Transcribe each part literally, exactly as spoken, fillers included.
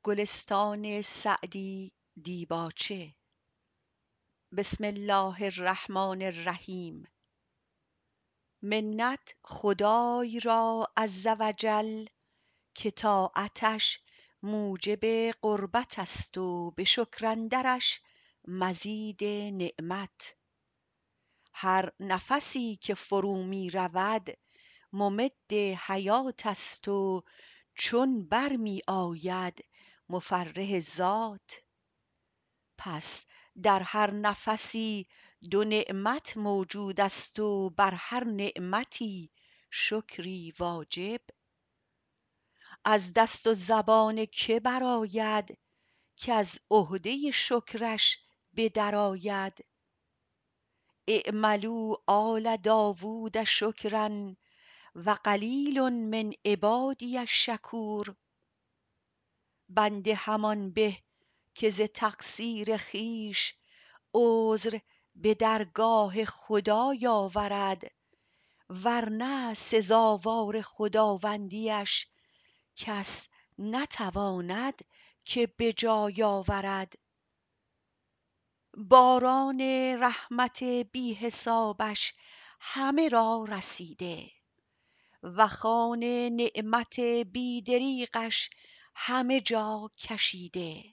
بسم الله الرحمن الرحیم. منت خدای را عزوجل که طاعتش موجب قربت است و به شکر اندرش مزید نعمت. هر نفسی که فرو می رود ممد حیات است و چون بر می آید مفرح ذات. پس در هر نفسی دو نعمت موجود است و بر هر نعمتی شکری واجب. از دست و زبان که برآید کز عهده شکرش به در آید. اعملوا آل داود شکرا و قلیل من عبادی الشکور. بنده همان به که ز تقصیر خویش عذر به درگاه خدای آورد ورنه سزاوار خداوندیش کس نتواند که به جای آورد. باران رحمت بی حسابش همه را رسیده و خوان نعمت بی دریغش همه جا کشیده.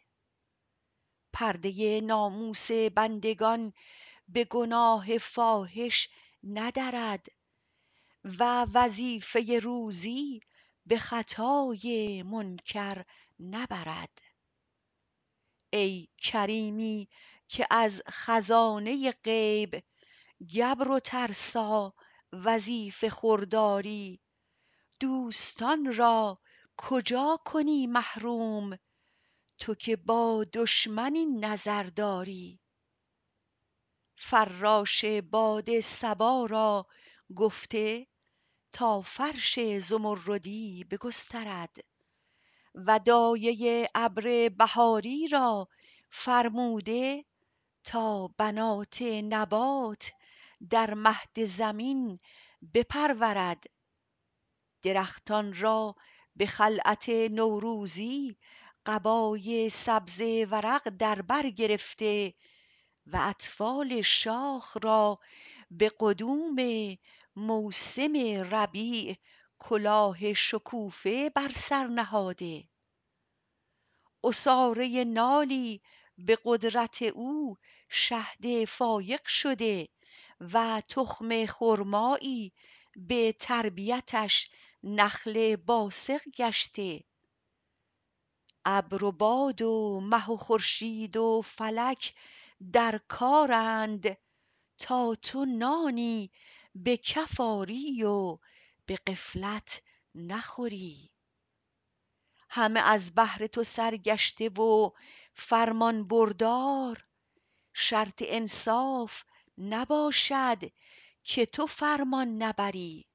پرده ناموس بندگان به گناه فاحش ندرد و وظیفه روزی به خطای منکر نبرد. ای کریمی که از خزانه غیب گبر و ترسا وظیفه خور داری. دوستان را کجا کنی محروم تو که با دشمن این نظر داری. فراش باد صبا را گفته تا فرش زمردی بگسترد و دایه ابر بهاری را فرموده تا بنات نبات در مهد زمین بپرورد. درختان را به خلعت نوروزی قبای سبزه ورق در بر گرفته و اطفال شاخ را به قدوم موسم ربیع کلاه شکوفه بر سر نهاده. عصاره نالی به قدرت او شهد فایق شده و تخم خرمایی به تربیتش نخل باسق گشته. ابر و باد و مه و خورشید و فلک در کارند تا تو نانی به کف آری و به غفلت نخوری. همه از بهر تو سرگشته و فرمان بردار. شرط انصاف نباشد که تو فرمان نبری.